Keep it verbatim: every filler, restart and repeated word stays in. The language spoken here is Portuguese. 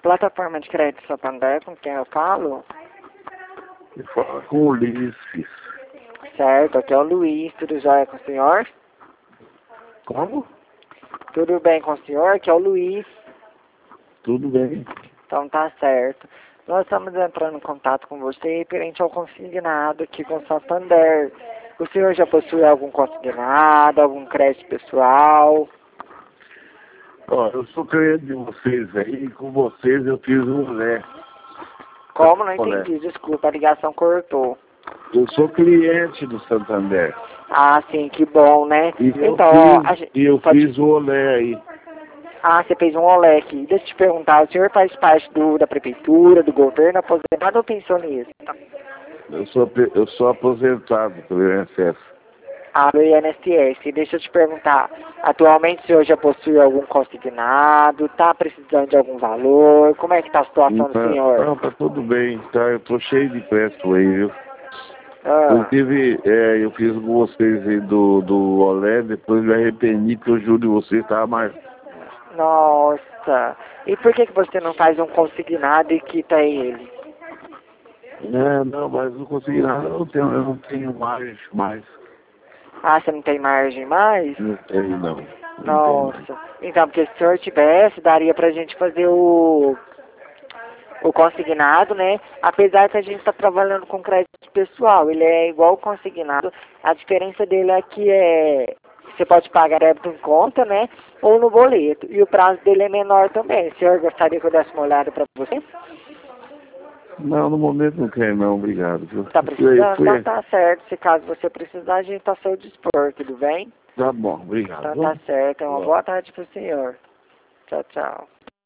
Plataforma de crédito Santander, com quem eu falo? Eu falo com o Ulisses. Certo, aqui é o Luiz, tudo jóia com o senhor? Como? Tudo bem com o senhor? Aqui é o Luiz. Tudo bem. Então tá certo. Nós estamos entrando em contato com você referente ao consignado aqui com o Santander. O senhor já possui algum consignado, algum crédito pessoal? Ó, eu sou cliente de vocês aí, e com vocês eu fiz um Olé. Como? Não Olé. entendi, desculpa, a ligação cortou. Eu sou cliente do Santander. Ah, sim, que bom, né? E eu Então, ó, a fiz, gente e eu pode... fiz o Olé aí. Ah, você fez um olé aqui. Deixa eu te perguntar, o senhor faz parte do, da prefeitura, do governo, aposentado ou pensionista? Eu sou, pe- eu sou aposentado pelo I N S S. Ah, do I N S S. Deixa eu te perguntar, atualmente o senhor já possui algum consignado? Está precisando de algum valor? Como é que está a situação do Não, senhor? não, tá tudo bem, tá? Eu tô cheio de empréstimo aí, viu? Ah, Inclusive, é, eu fiz com vocês aí do, do Olé, depois me arrependi que o juro de vocês estava mais. nossa. E por que, que você não faz um consignado e quita ele? É, não, mas não consegui nada, eu não tenho, eu não tenho mais, mais. Ah, você não tem margem mais? Não tenho não. Não tenho mais. Nossa. Então, porque se o senhor tivesse, daria pra gente fazer o, o consignado, né? Apesar que a gente está trabalhando com crédito pessoal, ele é igual o consignado. A diferença dele é que é, você pode pagar débito em conta, né? Ou no boleto. E o prazo dele é menor também. O senhor gostaria que eu desse uma olhada pra você? Não, no momento não quero não, obrigado. Viu? Tá Fui- precisando? fui- Então tá certo. Se caso você precisar, a gente tá ao seu dispor, tudo bem? Tá bom, obrigado. Então tá certo. Uma boa tarde pro senhor. Tchau, tchau.